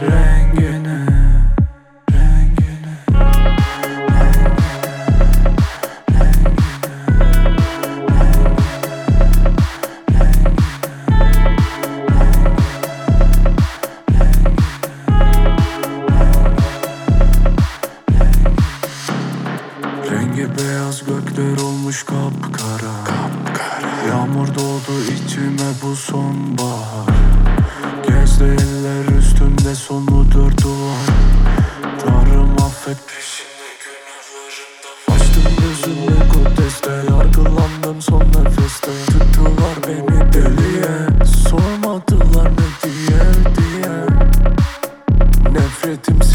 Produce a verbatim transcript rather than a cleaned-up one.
rengine, rengine, rengi beyaz, gökler olmuş kapkara, kapkara. Yağmur doldu içime bu sonbahar. Gezdi eller üstümde sonudur duvar. Tanrım affet, peşinde günahlarımda. Açtım gözümü kodeste, yargılandım son nefeste. Tuttular beni deliye, sormadılar ne diye diye. Nefretim